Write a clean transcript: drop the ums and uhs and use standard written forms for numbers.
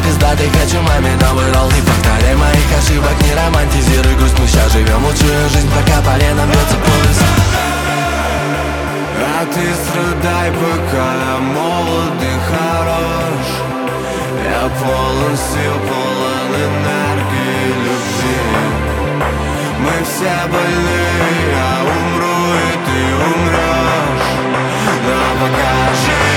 пиздатый, хочу маме новый ролл. Не повторяй моих ошибок, не романтизируй грусть. Мы сейчас живем лучшую жизнь, пока поленом бьется пульс. А ты страдай, пока я молод и хорош. Я полон сил, полон энергии, любви. Мы все больны, я умру и ты умрешь. Но пока живем